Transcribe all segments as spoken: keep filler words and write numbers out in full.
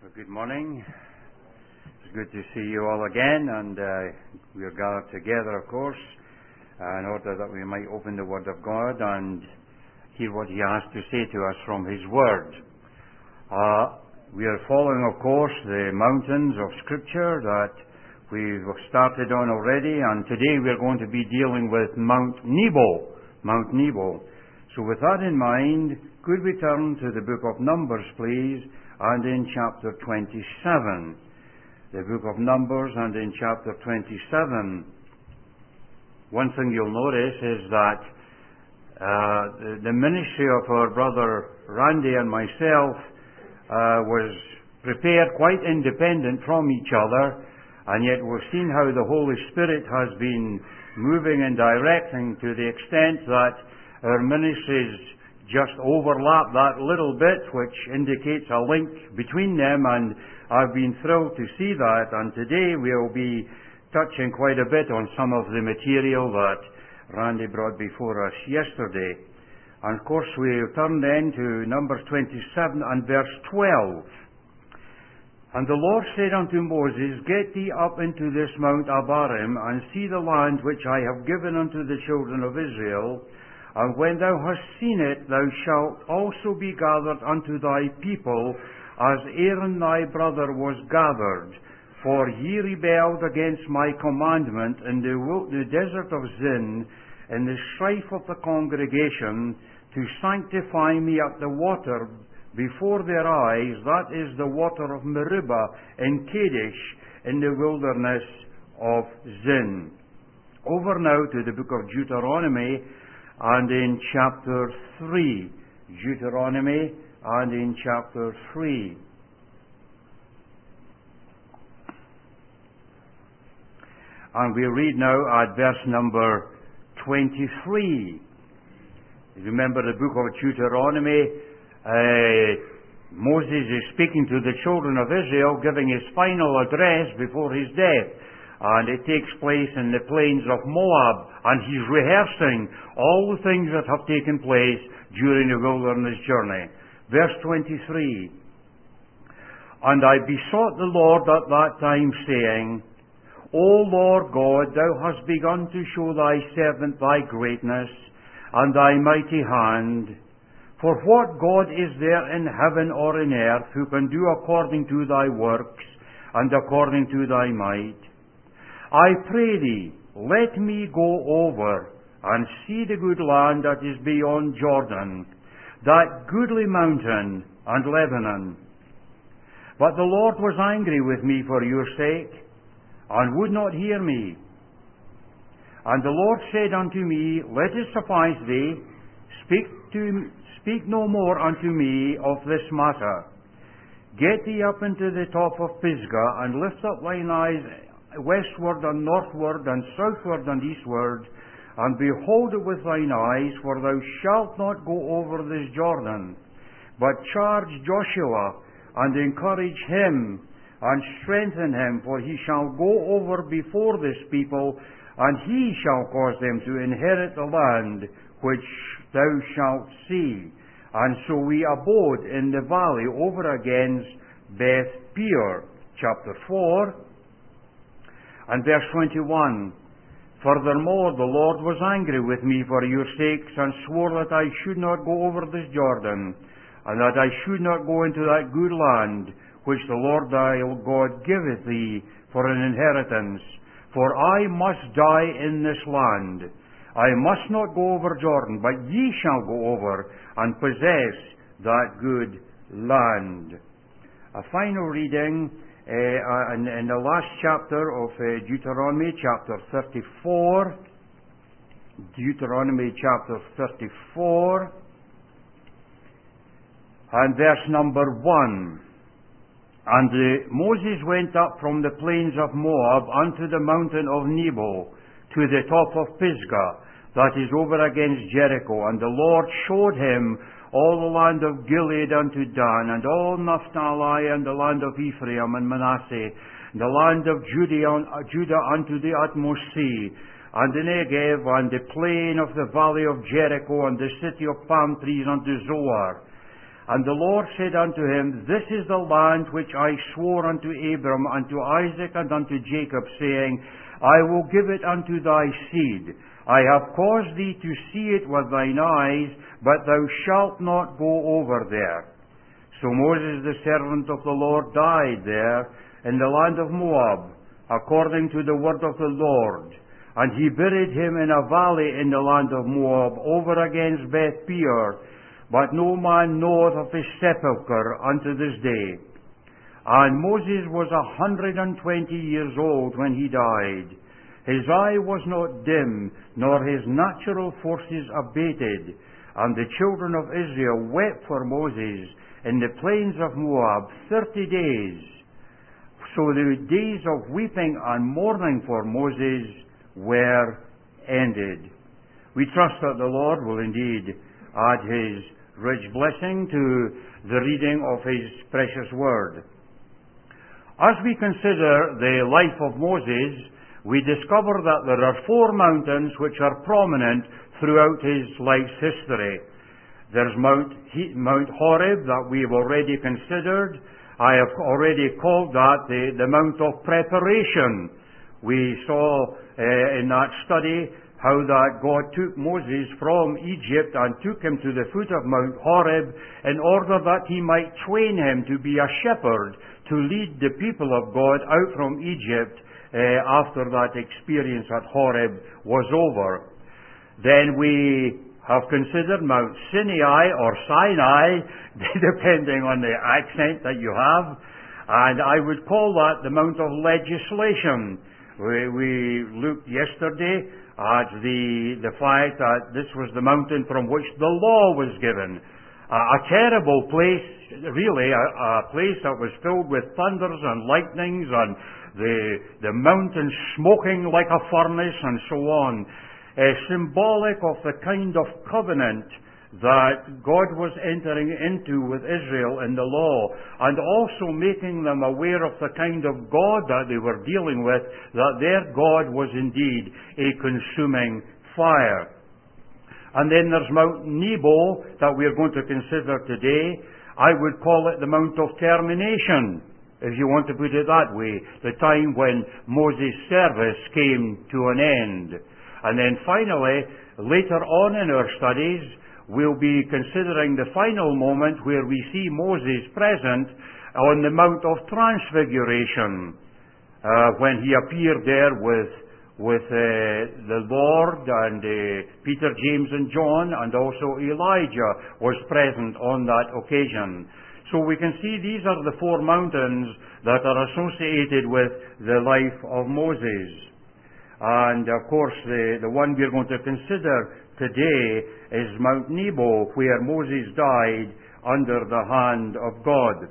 Well, good morning. It's good to see you all again, and uh, we are gathered together, of course, uh, in order that we might open the Word of God and hear what He has to say to us from His Word. Uh, we are following, of course, the mountains of Scripture that we've started on already, and today we are going to be dealing with Mount Nebo. Mount Nebo. So with that in mind, could we turn to the book of Numbers, please, and in chapter twenty-seven. The book of Numbers and in chapter twenty-seven. One thing you'll notice is that uh, the, the ministry of our brother Randy and myself uh, was prepared quite independent from each other, and yet we've seen how the Holy Spirit has been moving and directing to the extent that our ministries just overlap that little bit, which indicates a link between them, and I've been thrilled to see that. And today we'll be touching quite a bit on some of the material that Randy brought before us yesterday. And of course we'll turn then to Numbers twenty-seven and verse twelve. And the Lord said unto Moses, Get thee up into this Mount Abarim, and see the land which I have given unto the children of Israel. And when thou hast seen it, thou shalt also be gathered unto thy people, as Aaron thy brother was gathered. For ye rebelled against my commandment in the, the desert of Zin, in the strife of the congregation, to sanctify me at the water before their eyes, that is the water of Meribah in Kadesh, in the wilderness of Zin. Over now to the book of Deuteronomy, and in chapter three. Deuteronomy, and in chapter three. And we read now at verse number twenty-three. Remember the book of Deuteronomy, uh, Moses is speaking to the children of Israel, giving his final address before his death. And it takes place in the plains of Moab, and he's rehearsing all the things that have taken place during the wilderness journey. Verse twenty-three. And I besought the Lord at that time, saying, O Lord God, thou hast begun to show thy servant thy greatness, and thy mighty hand. For what God is there in heaven or in earth who can do according to thy works, and according to thy might? I pray thee, let me go over and see the good land that is beyond Jordan, that goodly mountain and Lebanon. But the Lord was angry with me for your sake, and would not hear me. And the Lord said unto me, Let it suffice thee, speak to speak no more unto me of this matter. Get thee up into the top of Pisgah, and lift up thine eyes westward and northward and southward and eastward, and behold it with thine eyes, for thou shalt not go over this Jordan. But charge Joshua, and encourage him, and strengthen him, for he shall go over before this people, and he shall cause them to inherit the land which thou shalt see. And so we abode in the valley over against Beth Peor. Chapter four. And verse twenty-one, Furthermore, the Lord was angry with me for your sakes, and swore that I should not go over this Jordan, and that I should not go into that good land, which the Lord thy God giveth thee for an inheritance. For I must die in this land. I must not go over Jordan, but ye shall go over, and possess that good land. A final reading, Uh, in, in the last chapter of uh, Deuteronomy, chapter thirty-four, Deuteronomy chapter thirty-four, and verse number one. And uh, Moses went up from the plains of Moab unto the mountain of Nebo, to the top of Pisgah, that is over against Jericho. And the Lord showed him all the land of Gilead unto Dan, and all Naphtali, and the land of Ephraim and Manasseh, the land of Judah, Judah unto the utmost sea, and the Negev, and the plain of the valley of Jericho, and the city of palm trees unto Zoar. And the Lord said unto him, This is the land which I swore unto Abram, unto Isaac, and unto Jacob, saying, I will give it unto thy seed. I have caused thee to see it with thine eyes, but thou shalt not go over there. So Moses the servant of the Lord died there in the land of Moab, according to the word of the Lord. And he buried him in a valley in the land of Moab, over against Beth Peor. But no man knoweth of his sepulchre unto this day. And Moses was a hundred and twenty years old when he died. His eye was not dim, nor his natural forces abated. And the children of Israel wept for Moses in the plains of Moab thirty days. So the days of weeping and mourning for Moses were ended. We trust that the Lord will indeed add his rich blessing to the reading of his precious word. As we consider the life of Moses, we discover that there are four mountains which are prominent throughout his life's history. There's Mount, he- Mount Horeb that we have already considered. I have already called that the, the Mount of Preparation. We saw uh, in that study how that God took Moses from Egypt and took him to the foot of Mount Horeb in order that he might train him to be a shepherd, to lead the people of God out from Egypt uh, after that experience at Horeb was over. Then we have considered Mount Sinai or Sinai, depending on the accent that you have, and I would call that the Mount of Legislation. We, we looked yesterday at the, the fact that this was the mountain from which the law was given. Uh, a terrible place, really, a, a place that was filled with thunders and lightnings and the, the mountains smoking like a furnace and so on. Uh, symbolic of the kind of covenant that God was entering into with Israel in the law, and also making them aware of the kind of God that they were dealing with, that their God was indeed a consuming fire. And then there's Mount Nebo that we're going to consider today. I would call it the Mount of Termination, if you want to put it that way, the time when Moses' service came to an end. And then finally, later on in our studies, we'll be considering the final moment where we see Moses present on the Mount of Transfiguration, uh, when he appeared there with, with uh, the Lord, and uh, Peter, James, and John, and also Elijah was present on that occasion. So we can see these are the four mountains that are associated with the life of Moses. And of course, the, the one we're going to consider today is Mount Nebo, where Moses died under the hand of God.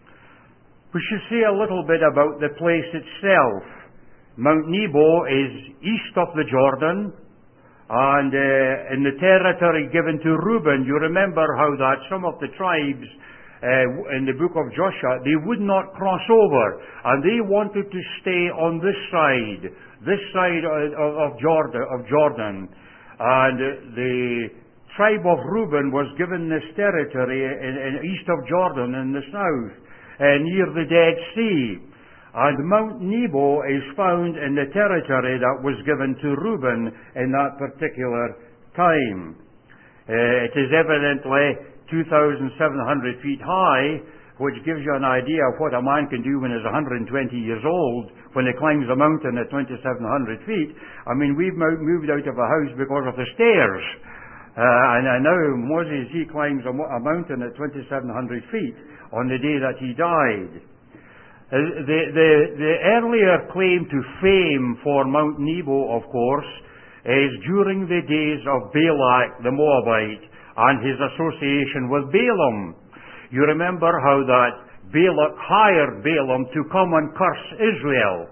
We should say a little bit about the place itself. Mount Nebo is east of the Jordan, and uh, in the territory given to Reuben. You remember how that some of the tribes uh, in the book of Joshua, they would not cross over, and they wanted to stay on this side, this side of, of Jordan, of Jordan. And the tribe of Reuben was given this territory in, in east of Jordan in the south, uh, near the Dead Sea. And Mount Nebo is found in the territory that was given to Reuben in that particular time. Uh, it is evidently two thousand seven hundred feet high, which gives you an idea of what a man can do when he's one hundred twenty years old, when he climbs a mountain at twenty-seven hundred feet. I mean, we've moved out of a house because of the stairs. Uh, and I know Moses, he climbs a, a mountain at twenty-seven hundred feet on the day that he died. Uh, the, the, the earlier claim to fame for Mount Nebo, of course, is during the days of Balak the Moabite and his association with Balaam. You remember how that Balak hired Balaam to come and curse Israel.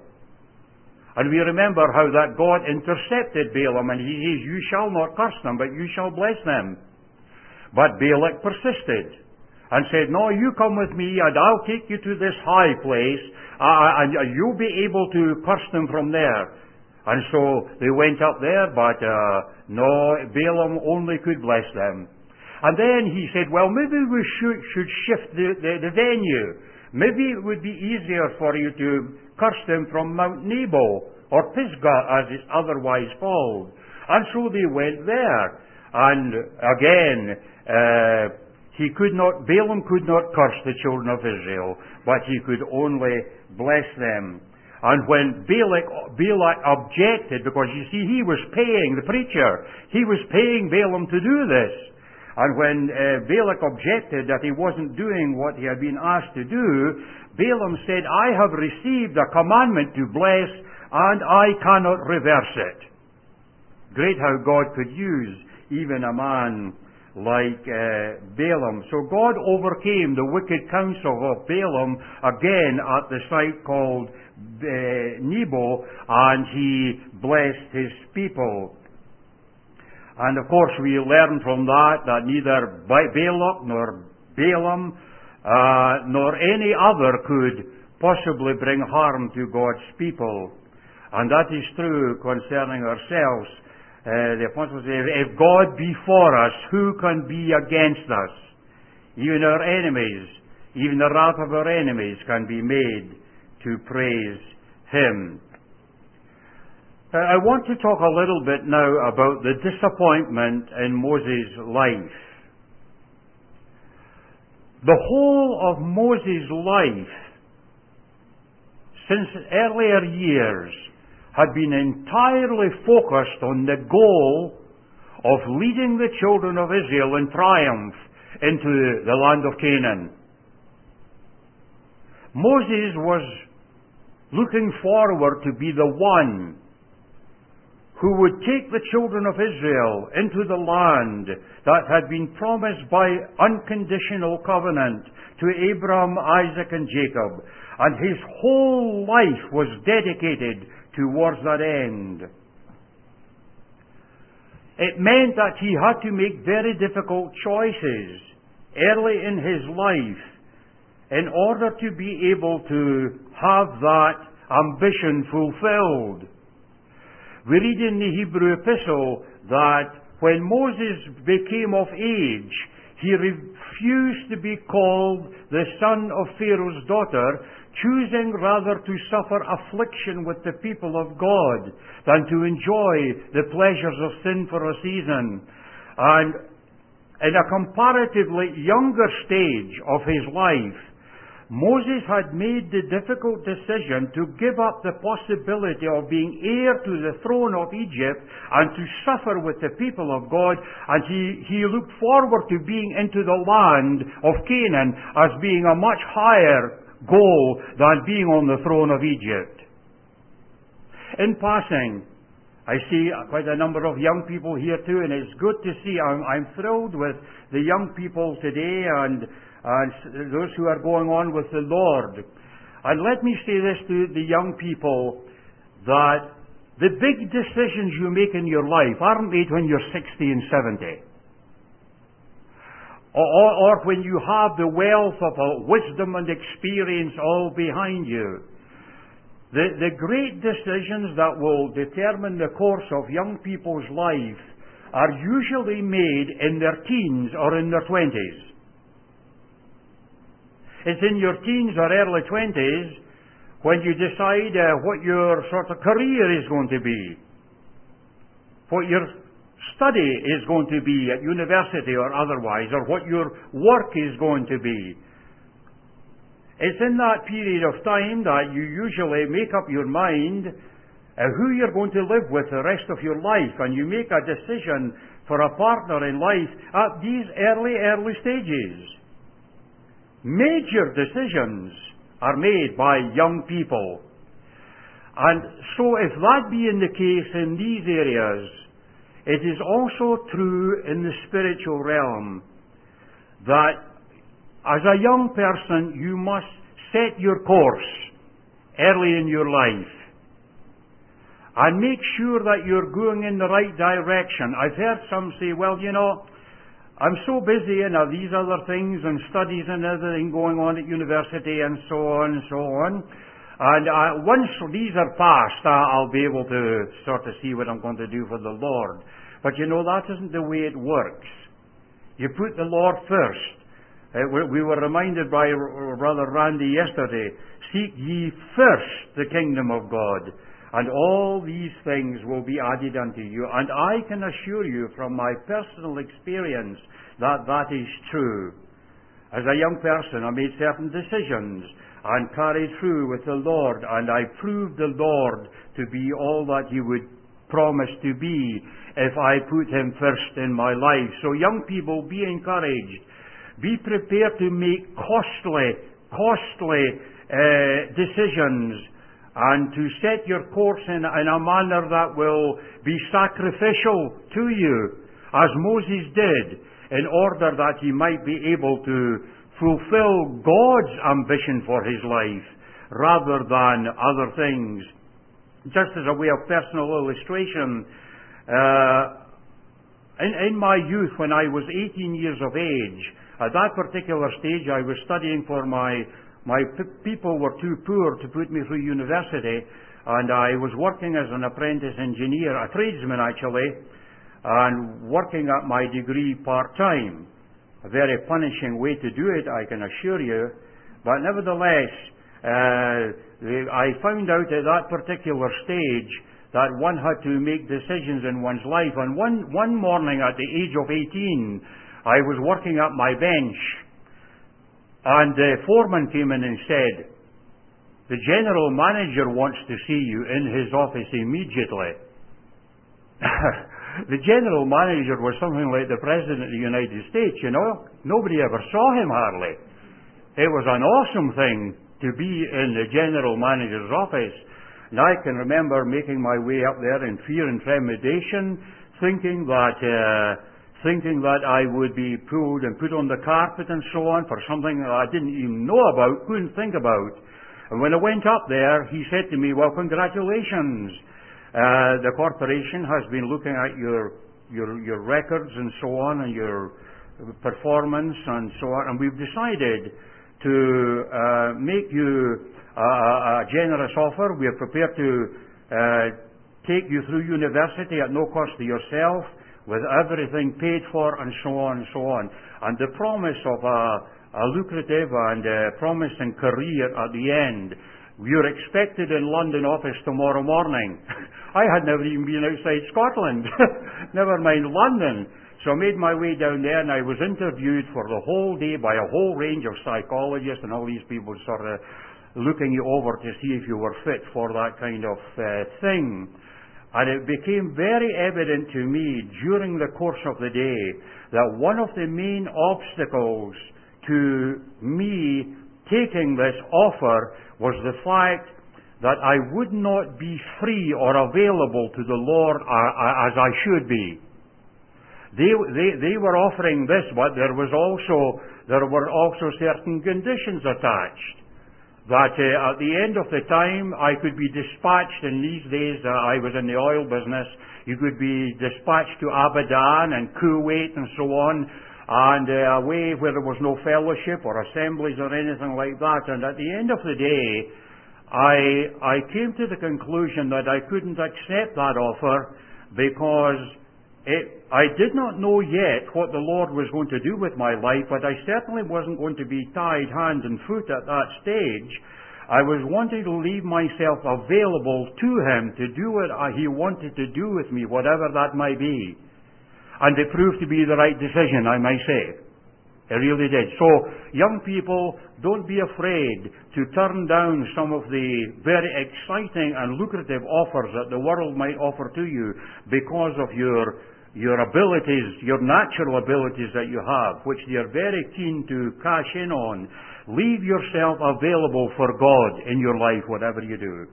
And we remember how that God intercepted Balaam, and he says, you shall not curse them, but you shall bless them. But Balak persisted and said, no, you come with me, and I'll take you to this high place, uh, and you'll be able to curse them from there. And so they went up there, but uh, no, Balaam only could bless them. And then he said, well, maybe we should, should shift the, the, the venue. Maybe it would be easier for you to curse them from Mount Nebo, or Pisgah as it's otherwise called. And so they went there. And again, uh, he could not, Balaam could not curse the children of Israel, but he could only bless them. And when Balak, Balak objected, because you see, he was paying the preacher, he was paying Balaam to do this. And when uh, Balak objected that he wasn't doing what he had been asked to do, Balaam said, I have received a commandment to bless, and I cannot reverse it. Great how God could use even a man like uh, Balaam. So God overcame the wicked counsel of Balaam again at the site called uh, Nebo, and he blessed his people. And of course we learn from that that neither Balak nor Balaam uh, nor any other could possibly bring harm to God's people. And that is true concerning ourselves. Uh, the apostle says, if God be for us, who can be against us? Even our enemies, even the wrath of our enemies can be made to praise Him. Uh, I want to talk a little bit now about the disappointment in Moses' life. The whole of Moses' life, since earlier years, had been entirely focused on the goal of leading the children of Israel in triumph into the land of Canaan. Moses was looking forward to be the one who would take the children of Israel into the land that had been promised by unconditional covenant to Abraham, Isaac, and Jacob. And his whole life was dedicated towards that end. It meant that he had to make very difficult choices early in his life in order to be able to have that ambition fulfilled. We read in the Hebrew epistle that when Moses became of age, he refused to be called the son of Pharaoh's daughter, choosing rather to suffer affliction with the people of God than to enjoy the pleasures of sin for a season. And in a comparatively younger stage of his life, Moses had made the difficult decision to give up the possibility of being heir to the throne of Egypt and to suffer with the people of God, and he, he looked forward to being into the land of Canaan as being a much higher goal than being on the throne of Egypt. In passing, I see quite a number of young people here too, and it's good to see. I'm, I'm thrilled with the young people today and and those who are going on with the Lord. And let me say this to the young people, that the big decisions you make in your life aren't made when you're sixty and seventy. Or, or, or when you have the wealth of uh, wisdom and experience all behind you. The, the great decisions that will determine the course of young people's life are usually made in their teens or in their twenties. It's in your teens or early twenties when you decide uh, what your sort of career is going to be, what your study is going to be at university or otherwise, or what your work is going to be. It's in that period of time that you usually make up your mind uh, who you're going to live with the rest of your life, and you make a decision for a partner in life at these early, early stages. Major decisions are made by young people. And so if that be in the case in these areas, it is also true in the spiritual realm that as a young person you must set your course early in your life and make sure that you're going in the right direction. I've heard some say, well, you know, I'm so busy in uh, these other things and studies and everything going on at university and so on and so on. And uh, once these are past, uh, I'll be able to sort of see what I'm going to do for the Lord. But you know, that isn't the way it works. You put the Lord first. Uh, we, we were reminded by R- Brother Randy yesterday, seek ye first the kingdom of God, and all these things will be added unto you. And I can assure you from my personal experience that that is true. As a young person, I made certain decisions and carried through with the Lord, and I proved the Lord to be all that He would promise to be if I put Him first in my life. So young people, be encouraged. Be prepared to make costly, costly uh, decisions and to set your course in, in a manner that will be sacrificial to you, as Moses did, in order that he might be able to fulfill God's ambition for his life rather than other things. Just as a way of personal illustration, uh, in, in my youth, when I was eighteen years of age, at that particular stage I was studying for my, my p- people were too poor to put me through university, and I was working as an apprentice engineer, a tradesman actually, and working at my degree part-time. A very punishing way to do it, I can assure you. But nevertheless, uh, I found out at that particular stage that one had to make decisions in one's life. And one, one morning at the age of eighteen, I was working at my bench, and the foreman came in and said, "The general manager wants to see you in his office immediately." The general manager was something like the President of the United States, you know. Nobody ever saw him hardly. It was an awesome thing to be in the general manager's office. And I can remember making my way up there in fear and trepidation, thinking that uh, thinking that I would be pulled and put on the carpet and so on for something that I didn't even know about, couldn't think about. And when I went up there, he said to me, "Well, congratulations. Uh, the corporation has been looking at your, your your records and so on, and your performance and so on, and we've decided to uh, make you a, a generous offer. We are prepared to uh, take you through university at no cost to yourself, with everything paid for, and so on and so on." And the promise of a, a lucrative and uh, promising career at the end. "You're expected in London office tomorrow morning." I had never even been outside Scotland, never mind London. So I made my way down there, and I was interviewed for the whole day by a whole range of psychologists and all these people sort of looking you over to see if you were fit for that kind of uh, thing. And it became very evident to me during the course of the day that one of the main obstacles to me taking this offer was the fact that I would not be free or available to the Lord as I should be. They, they, they were offering this, but there was also, there were also certain conditions attached. That uh, at the end of the time, I could be dispatched. In these days, uh, I was in the oil business. You could be dispatched to Abadan and Kuwait and so on, and uh, away where there was no fellowship or assemblies or anything like that. And at the end of the day, I, I came to the conclusion that I couldn't accept that offer because it, I did not know yet what the Lord was going to do with my life, but I certainly wasn't going to be tied hand and foot at that stage. I was wanting to leave myself available to Him to do what He wanted to do with me, whatever that might be. And it proved to be the right decision, I may say. It really did. So, young people, don't be afraid to turn down some of the very exciting and lucrative offers that the world might offer to you because of your your abilities, your natural abilities that you have, which they are very keen to cash in on. Leave yourself available for God in your life, whatever you do.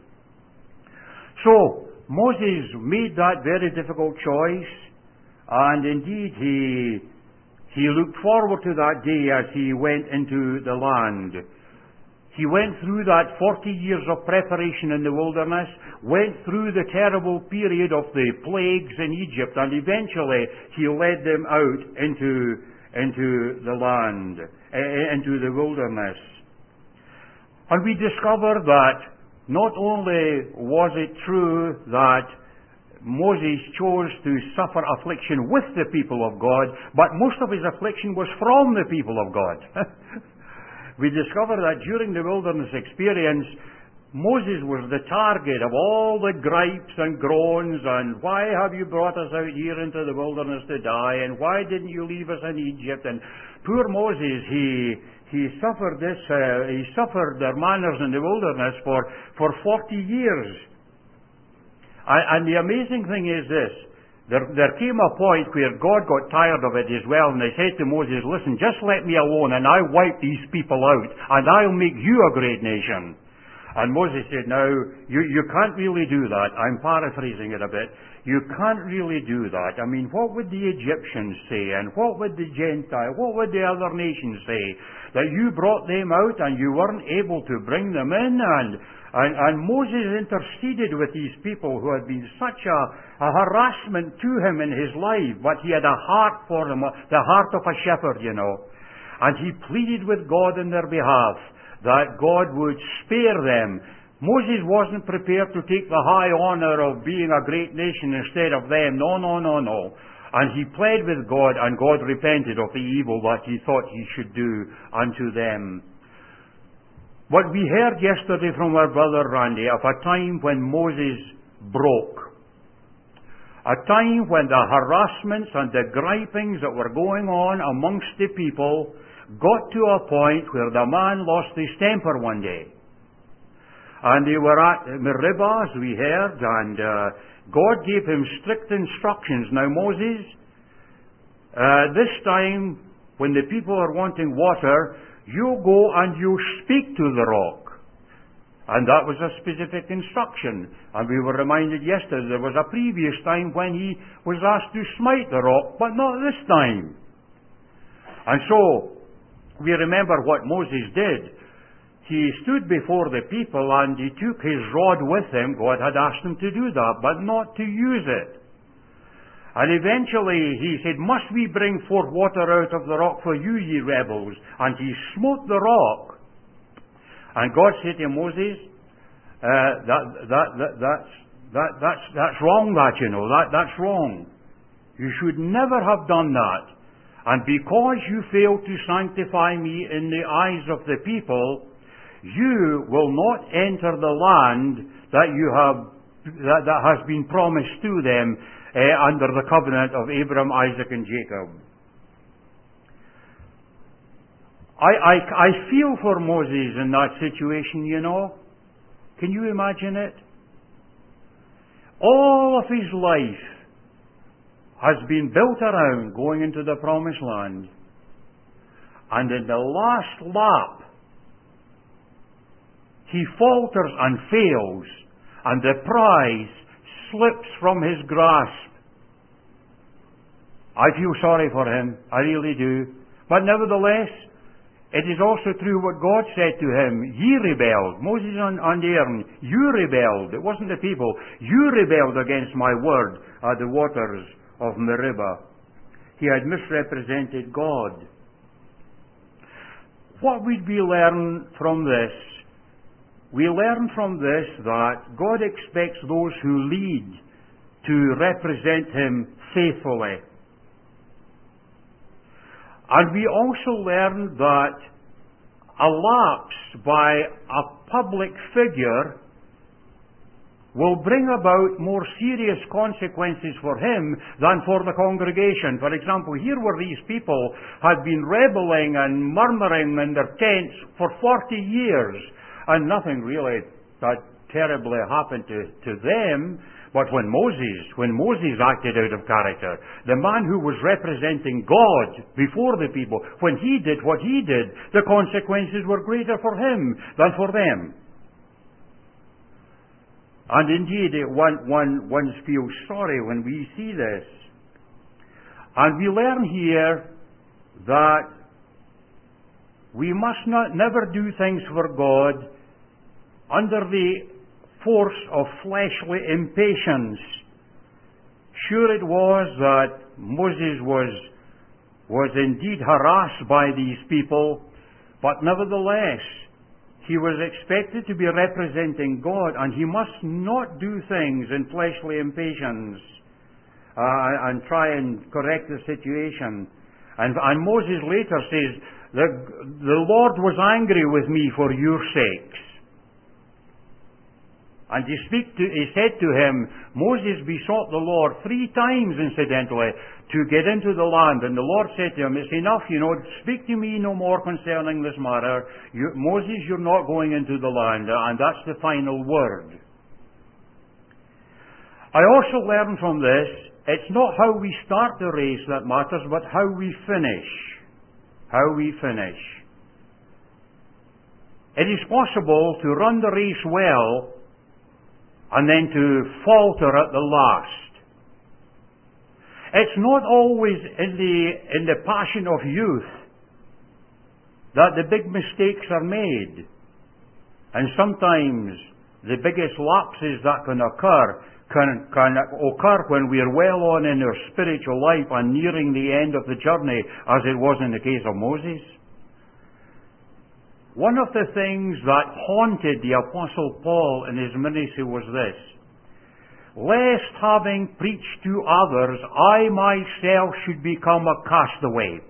So, Moses made that very difficult choice, and indeed he He looked forward to that day as he went into the land. He went through that forty years of preparation in the wilderness, went through the terrible period of the plagues in Egypt, and eventually he led them out into, into the land, into the wilderness. And we discover that not only was it true that Moses chose to suffer affliction with the people of God, but most of his affliction was from the people of God. We discover that during the wilderness experience, Moses was the target of all the gripes and groans, and why have you brought us out here into the wilderness to die, and why didn't you leave us in Egypt? And poor Moses, he he suffered this, uh, he suffered their manners in the wilderness for, for forty years. And, and the amazing thing is this, there, there came a point where God got tired of it as well, and they said to Moses, listen, just let me alone, and I'll wipe these people out, and I'll make you a great nation. And Moses said, no, you, you can't really do that. I'm paraphrasing it a bit. You can't really do that. I mean, what would the Egyptians say? And what would the Gentile, what would the other nations say? That you brought them out and you weren't able to bring them in? And, and, and Moses interceded with these people who had been such a, a harassment to him in his life. But he had a heart for them, the heart of a shepherd, you know. And he pleaded with God in their behalf, that God would spare them. Moses wasn't prepared to take the high honor of being a great nation instead of them. No, no, no, no. And he pled with God, and God repented of the evil that he thought he should do unto them. What we heard yesterday from our brother Randy of a time when Moses broke. A time when the harassments and the gripings that were going on amongst the people got to a point where the man lost his temper one day. And they were at Meribah, as we heard, and uh, God gave him strict instructions. Now Moses, uh, this time, when the people are wanting water, you go and you speak to the rock. And that was a specific instruction. And we were reminded yesterday there was a previous time when he was asked to smite the rock, but not this time. And so, we remember what Moses did. He stood before the people and he took his rod with him. God had asked him to do that, but not to use it. And eventually he said, must we bring forth water out of the rock for you, ye rebels? And he smote the rock. And God said to Moses, uh, that, that, that, that's, that, that's, that's wrong, that, you know, that, that's wrong. You should never have done that. And because you failed to sanctify me in the eyes of the people, you will not enter the land that you have that, that has been promised to them uh, under the covenant of Abraham, Isaac, and Jacob. I, I I feel for Moses in that situation, you know. Can you imagine it? All of his life has been built around going into the promised land. And in the last lap, he falters and fails, and the prize slips from his grasp. I feel sorry for him, I really do. But nevertheless, it is also true what God said to him. Ye rebelled. Moses and Aaron, you rebelled. It wasn't the people. You rebelled against my word at the waters of Meribah. He had misrepresented God. What would we learn from this? We learn from this that God expects those who lead to represent Him faithfully. And we also learn that a lapse by a public figure will bring about more serious consequences for him than for the congregation. For example, here were these people had been rebelling and murmuring in their tents for forty years, and nothing really that terribly happened to, to them. But when Moses, when Moses acted out of character, the man who was representing God before the people, when he did what he did, the consequences were greater for him than for them. And indeed, one, one, one feels sorry when we see this. And we learn here that we must not never do things for God under the force of fleshly impatience. Sure it was that Moses was, was indeed harassed by these people, but nevertheless, he was expected to be representing God, and he must not do things in fleshly impatience uh, and try and correct the situation. And, and Moses later says, the, the Lord was angry with me for your sakes. And he, speak to, he said to him, Moses besought the Lord three times, incidentally, to get into the land. And the Lord said to him, it's enough, you know, speak to me no more concerning this matter. You, Moses, you're not going into the land. And that's the final word. I also learned from this, it's not how we start the race that matters, but how we finish. How we finish. It is possible to run the race well and then to falter at the last. It's not always in the, in the passion of youth that the big mistakes are made. And sometimes the biggest lapses that can occur can, can occur when we are well on in our spiritual life and nearing the end of the journey, as it was in the case of Moses. One of the things that haunted the Apostle Paul in his ministry was this: lest having preached to others, I myself should become a castaway.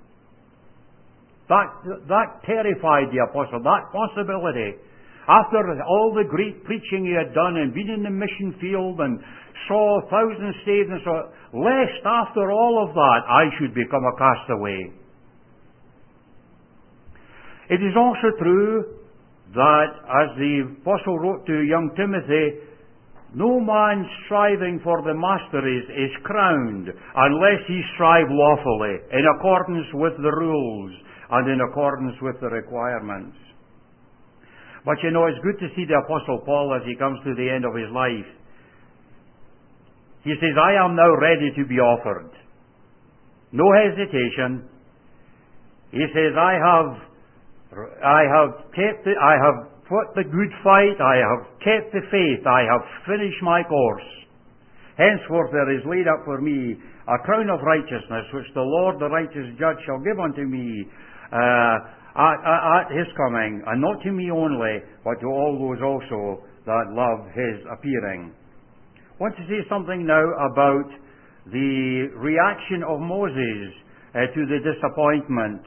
That, that terrified the apostle, that possibility. After all the great preaching he had done and been in the mission field and saw thousands saved and so on, lest after all of that I should become a castaway. It is also true that, as the apostle wrote to young Timothy, no man striving for the master is, is crowned unless he strive lawfully, in accordance with the rules and in accordance with the requirements. But you know, it's good to see the Apostle Paul as he comes to the end of his life. He says, I am now ready to be offered. No hesitation. He says, I have I have kept the, I have fought the good fight, I have kept the faith, I have finished my course. Henceforth there is laid up for me a crown of righteousness, which the Lord the righteous judge shall give unto me uh, at, at, at his coming, and not to me only, but to all those also that love his appearing. I want to say something now about the reaction of Moses uh, to the disappointment.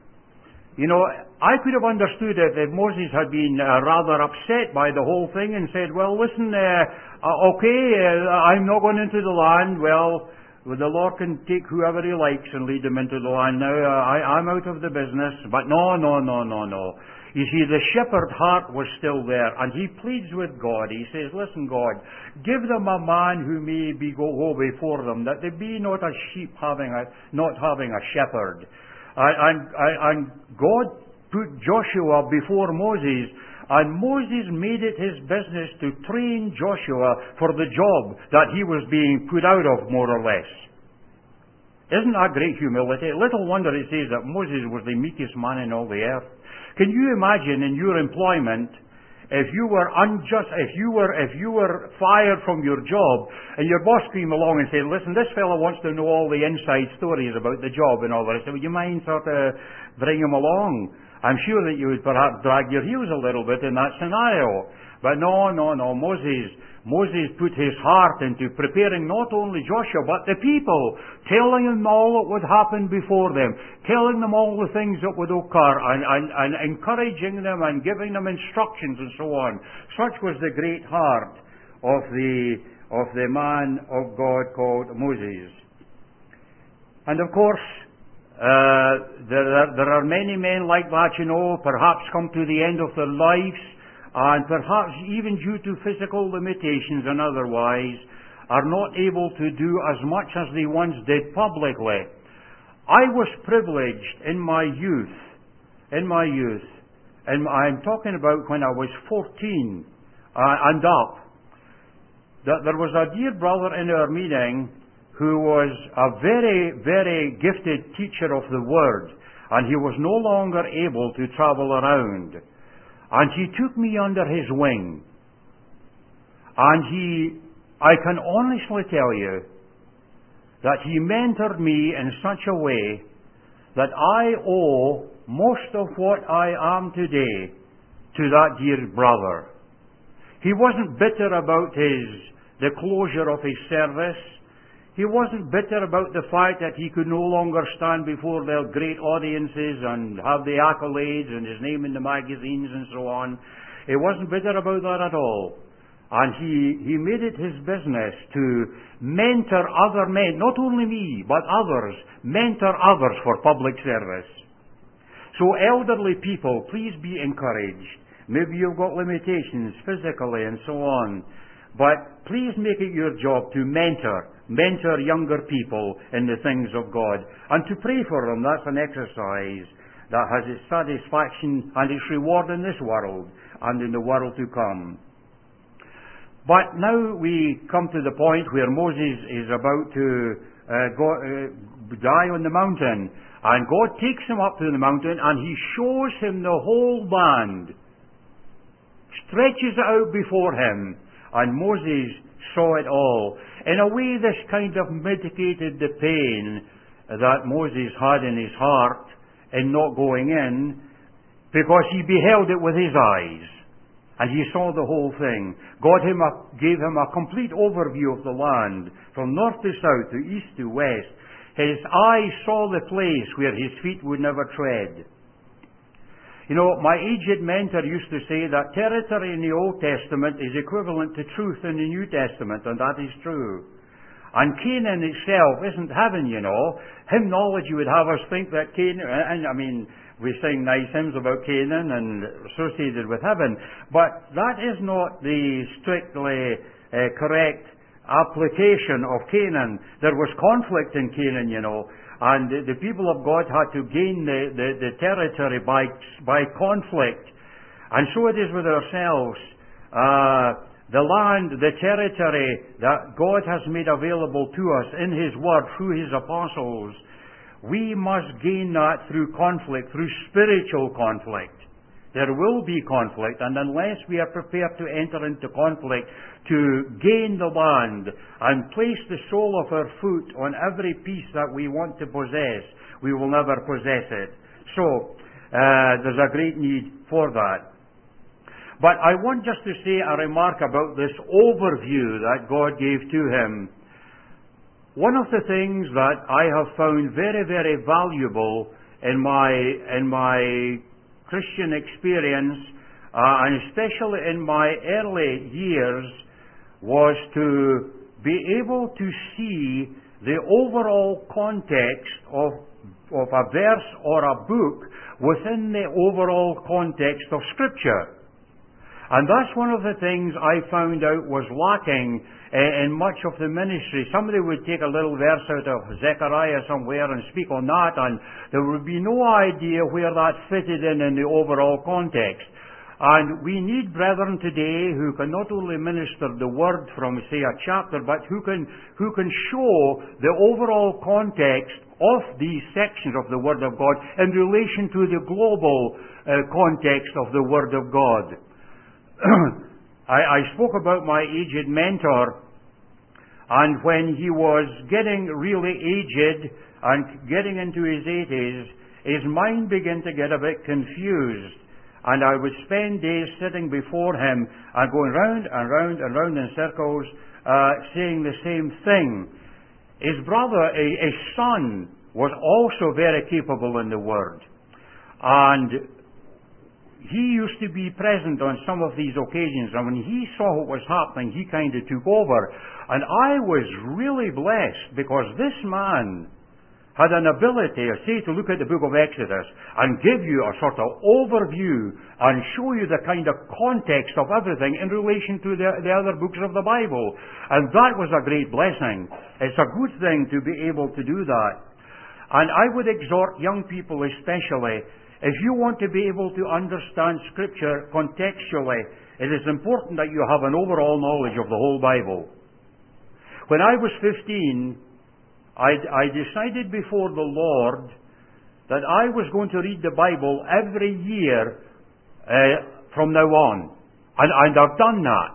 You know, I could have understood it if Moses had been uh, rather upset by the whole thing and said, well, listen, uh, uh, okay, uh, I'm not going into the land. Well, the Lord can take whoever he likes and lead them into the land. Now, uh, I, I'm out of the business. But no, no, no, no, no. You see, the shepherd heart was still there, and he pleads with God. He says, listen, God, give them a man who may be go, go before them, that they be not a sheep having a, not having a shepherd. And, and, and God put Joshua before Moses, and Moses made it his business to train Joshua for the job that he was being put out of, more or less. Isn't that great humility? Little wonder it says that Moses was the meekest man in all the earth. Can you imagine in your employment, if you were unjust, if you were, if you were fired from your job, and your boss came along and said, listen, this fellow wants to know all the inside stories about the job and all that. So would you mind sort of bring him along? I'm sure that you would perhaps drag your heels a little bit in that scenario. But no, no, no. Moses, Moses put his heart into preparing not only Joshua, but the people, telling them all that would happen before them, telling them all the things that would occur, and, and, and encouraging them and giving them instructions and so on. Such was the great heart of the, of the man of God called Moses. And of course, uh, there, are, there are many men like that, you know, perhaps come to the end of their lives, and perhaps even due to physical limitations and otherwise, are not able to do as much as they once did publicly. I was privileged in my youth, in my youth, and I'm talking about when I was fourteen uh, and up, that there was a dear brother in our meeting who was a very, very gifted teacher of the Word, and he was no longer able to travel around. And he took me under his wing. And he, I can honestly tell you, that he mentored me in such a way that I owe most of what I am today to that dear brother. He wasn't bitter about his, the closure of his service. He wasn't bitter about the fact that he could no longer stand before their great audiences and have the accolades and his name in the magazines and so on. He wasn't bitter about that at all. And he, he made it his business to mentor other men, not only me, but others, mentor others for public service. So elderly people, please be encouraged. Maybe you've got limitations physically and so on. But please make it your job to mentor, mentor younger people in the things of God. And to pray for them. That's an exercise that has its satisfaction and its reward in this world and in the world to come. But now we come to the point where Moses is about to uh, go, uh, die on the mountain. And God takes him up to the mountain and he shows him the whole land. Stretches it out before him. And Moses saw it all. In a way, this kind of mitigated the pain that Moses had in his heart in not going in, because he beheld it with his eyes. And he saw the whole thing. God him a, gave him a complete overview of the land, from north to south, to east to west. His eyes saw the place where his feet would never tread. You know, my aged mentor used to say that territory in the Old Testament is equivalent to truth in the New Testament, and that is true. And Canaan itself isn't heaven, you know. Hymnology would have us think that Canaan, and I mean, we sing nice hymns about Canaan and associated with heaven, but that is not the strictly uh, correct application of Canaan. There was conflict in Canaan, you know, and the, the people of God had to gain the, the, the territory by, by conflict. And so it is with ourselves. Uh, the land, the territory that God has made available to us in His Word through His apostles, we must gain that through conflict, through spiritual conflict. There will be conflict, and unless we are prepared to enter into conflict to gain the land and place the sole of our foot on every piece that we want to possess, we will never possess it. So, uh, there's a great need for that. But I want just to say a remark about this overview that God gave to him. One of the things that I have found very, very valuable in my in my Christian experience, uh, and especially in my early years, was to be able to see the overall context of, of a verse or a book within the overall context of Scripture. And that's one of the things I found out was lacking uh, in much of the ministry. Somebody would take a little verse out of Zechariah somewhere and speak on that, and there would be no idea where that fitted in in the overall context. And we need brethren today who can not only minister the word from, say, a chapter, but who can who can show the overall context of these sections of the Word of God in relation to the global uh, context of the Word of God. I, I spoke about my aged mentor, and when he was getting really aged and getting into his eighties, his mind began to get a bit confused. And I would spend days sitting before him and going round and round and round in circles, uh, saying the same thing. His brother, his son, was also very capable in the Word. And he used to be present on some of these occasions, and when he saw what was happening, he kind of took over. And I was really blessed, because this man had an ability, say, to look at the book of Exodus and give you a sort of overview and show you the kind of context of everything in relation to the, the other books of the Bible. And that was a great blessing. It's a good thing to be able to do that. And I would exhort young people especially, if you want to be able to understand Scripture contextually, it is important that you have an overall knowledge of the whole Bible. When I was fifteen, I, I decided before the Lord that I was going to read the Bible every year uh, from now on. And, and I've done that.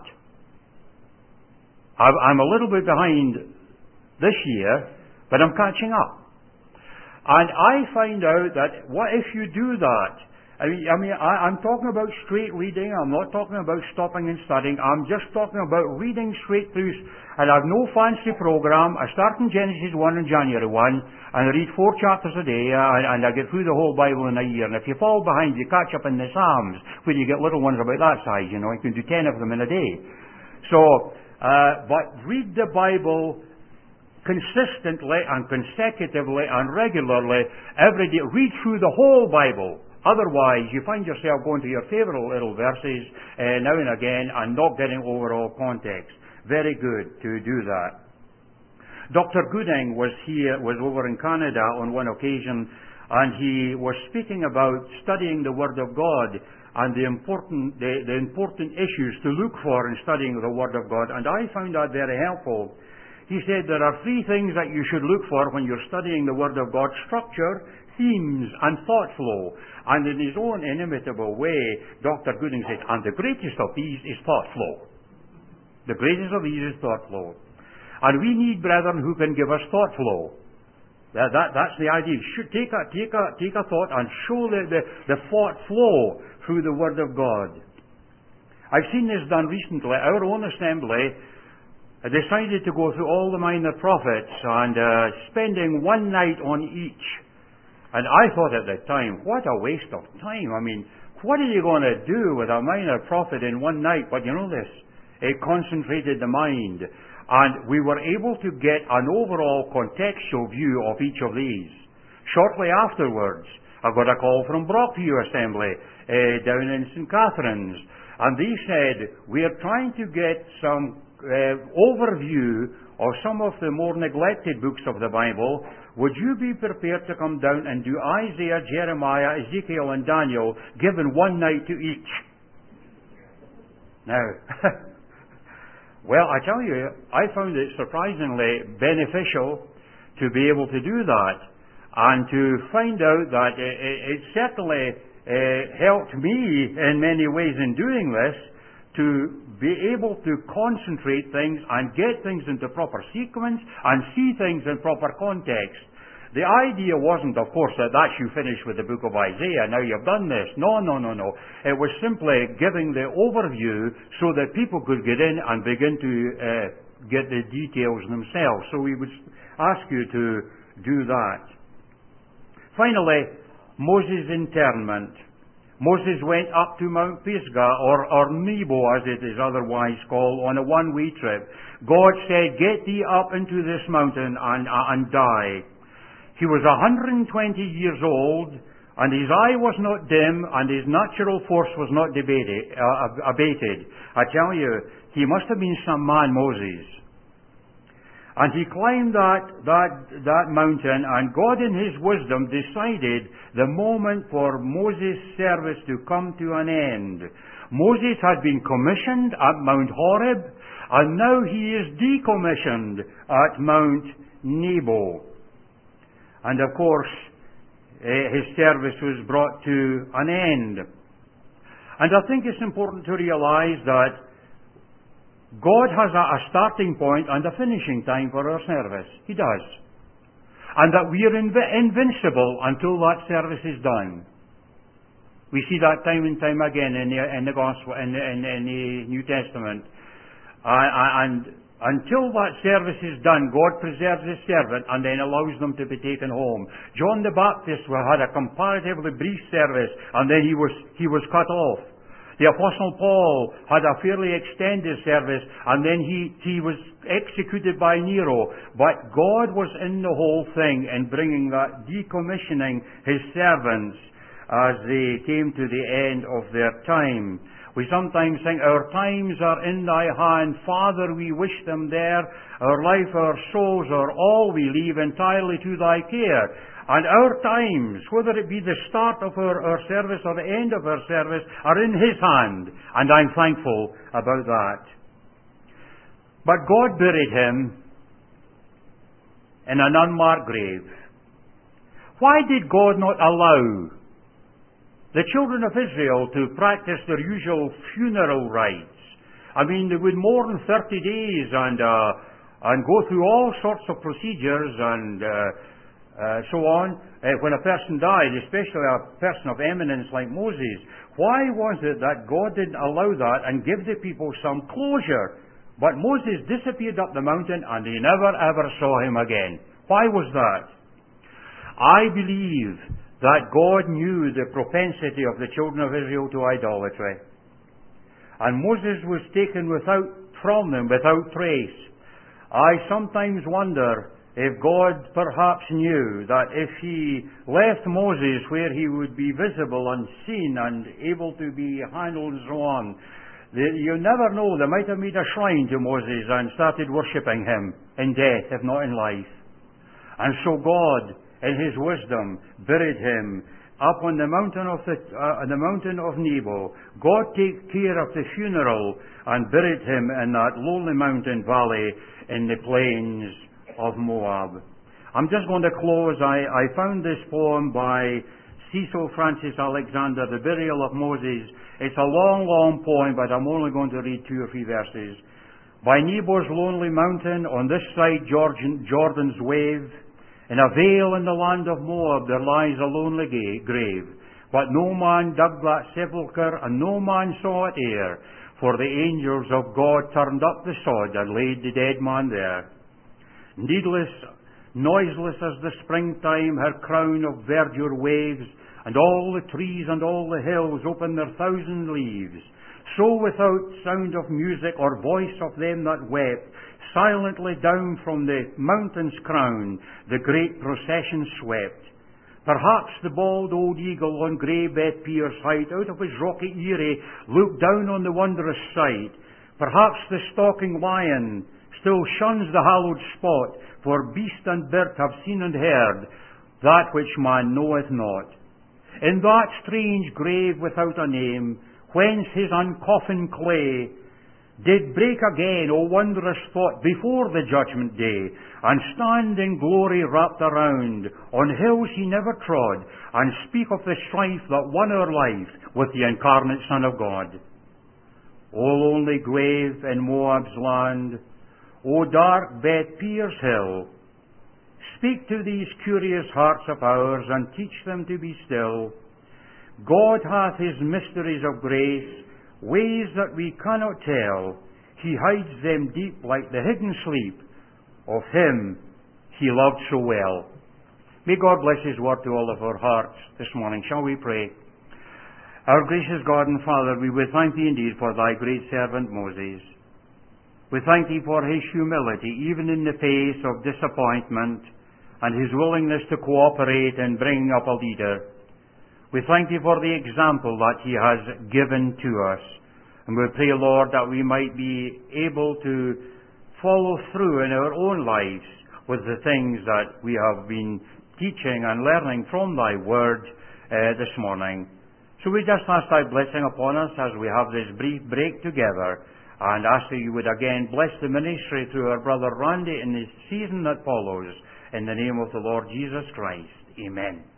I've, I'm a little bit behind this year, but I'm catching up. And I find out that what if you do that, I mean, I mean, I, I'm talking about straight reading. I'm not talking about stopping and studying. I'm just talking about reading straight through. And I've no fancy program. I start in Genesis one on January first, and I read four chapters a day, uh, and, and I get through the whole Bible in a year. And if you fall behind, you catch up in the Psalms, where you get little ones about that size, you know. You can do ten of them in a day. So, uh, but read the Bible consistently and consecutively and regularly every day. Read through the whole Bible. Otherwise, you find yourself going to your favourite little verses uh, now and again and not getting overall context. Very good to do that. Doctor Gooding was here, was over in Canada on one occasion, and he was speaking about studying the Word of God and the important, the, the important issues to look for in studying the Word of God, and I found that very helpful. He said there are three things that you should look for when you're studying the Word of God: structure, themes, and thought flow. And in his own inimitable way, Doctor Gooding said, and the greatest of these is thought flow. The greatest of these is thought flow. And we need brethren who can give us thought flow. That, that, that's the idea. Should take a, take a, take a thought and show the, the, the thought flow through the Word of God. I've seen this done recently. Our own assembly decided to go through all the minor prophets and uh, spending one night on each. And I thought at the time, what a waste of time. I mean, what are you going to do with a minor prophet in one night? But you know this, it concentrated the mind. And we were able to get an overall contextual view of each of these. Shortly afterwards, I got a call from Brockview Assembly uh, down in Saint Catharines. And they said, we are trying to get some uh, overview of some of the more neglected books of the Bible. Would you be prepared to come down and do Isaiah, Jeremiah, Ezekiel, and Daniel, given one night to each? Now, well, I tell you, I found it surprisingly beneficial to be able to do that, and to find out that it, it, it certainly uh, helped me in many ways in doing this, to be able to concentrate things and get things into proper sequence and see things in proper context. The idea wasn't, of course, that that's you finished with the book of Isaiah, now you've done this. No, no, no, no. It was simply giving the overview so that people could get in and begin to uh, get the details themselves. So we would ask you to do that. Finally, Moses' internment. Moses went up to Mount Pisgah, or, or Nebo as it is otherwise called, on a one-way trip. God said, get thee up into this mountain and, uh, and die. He was one hundred twenty years old, and his eye was not dim, and his natural force was not debated, uh, abated. I tell you, he must have been some man, Moses. And he climbed that, that, that mountain, and God in his wisdom decided the moment for Moses' service to come to an end. Moses had been commissioned at Mount Horeb, and now he is decommissioned at Mount Nebo. And of course, uh, his service was brought to an end. And I think it's important to realize that God has a, a starting point and a finishing time for our service. He does. And that we are inv- invincible until that service is done. We see that time and time again in the, in the Gospel, in the, in, in the New Testament. Uh, and until that service is done, God preserves His servant and then allows them to be taken home. John the Baptist had a comparatively brief service, and then he was he was cut off. The Apostle Paul had a fairly extended service, and then he, he was executed by Nero. But God was in the whole thing in bringing that, decommissioning His servants as they came to the end of their time. We sometimes think, our times are in thy hand, Father, we wish them there. Our life, our souls are all we leave entirely to thy care. And our times, whether it be the start of our, our service or the end of our service, are in His hand. And I'm thankful about that. But God buried him in an unmarked grave. Why did God not allow the children of Israel to practice their usual funeral rites? I mean, they would mourn thirty days and uh, and go through all sorts of procedures and uh, uh, so on. Uh, when a person died, especially a person of eminence like Moses, why was it that God didn't allow that and give the people some closure? But Moses disappeared up the mountain and they never ever saw him again. Why was that? I believe that God knew the propensity of the children of Israel to idolatry. And Moses was taken without, from them without trace. I sometimes wonder if God perhaps knew that if he left Moses where he would be visible and seen and able to be handled and so on, you never know, they might have made a shrine to Moses and started worshipping him in death, if not in life. And so God, in his wisdom, buried him up on the mountain of the, uh, the mountain of Nebo. God took care of the funeral and buried him in that lonely mountain valley in the plains of Moab. I'm just going to close. I, I found this poem by Cecil Francis Alexander, The Burial of Moses. It's a long, long poem, but I'm only going to read two or three verses. By Nebo's lonely mountain, on this side Jordan, Jordan's wave, in a vale in the land of Moab there lies a lonely ga- grave. But no man dug that sepulchre, and no man saw it ere, for the angels of God turned up the sod and laid the dead man there. Needless, noiseless as the springtime, her crown of verdure waves, and all the trees and all the hills open their thousand leaves. So without sound of music or voice of them that wept, silently down from the mountain's crown the great procession swept. Perhaps the bald old eagle on grey Beth Pierce height, out of his rocky eyrie, looked down on the wondrous sight. Perhaps the stalking lion still shuns the hallowed spot, for beast and bird have seen and heard that which man knoweth not. In that strange grave without a name, whence his uncoffined clay did break again, O wondrous thought, before the judgment day, and stand in glory wrapped around, on hills he never trod, and speak of the strife that won our life with the incarnate Son of God. O lonely grave in Moab's land, O dark Beth Pierce hill, speak to these curious hearts of ours, and teach them to be still. God hath his mysteries of grace, ways that we cannot tell. He hides them deep like the hidden sleep of him he loved so well. May God bless his word to all of our hearts this morning. Shall we pray? Our gracious God and Father, we would thank thee indeed for thy great servant Moses. We thank thee for his humility, even in the face of disappointment, and his willingness to cooperate and bring up a leader. We thank thee for the example that he has given to us. And we pray, Lord, that we might be able to follow through in our own lives with the things that we have been teaching and learning from thy word uh, this morning. So we just ask thy blessing upon us as we have this brief break together, and ask that you would again bless the ministry through our brother Randy in the season that follows. In the name of the Lord Jesus Christ. Amen.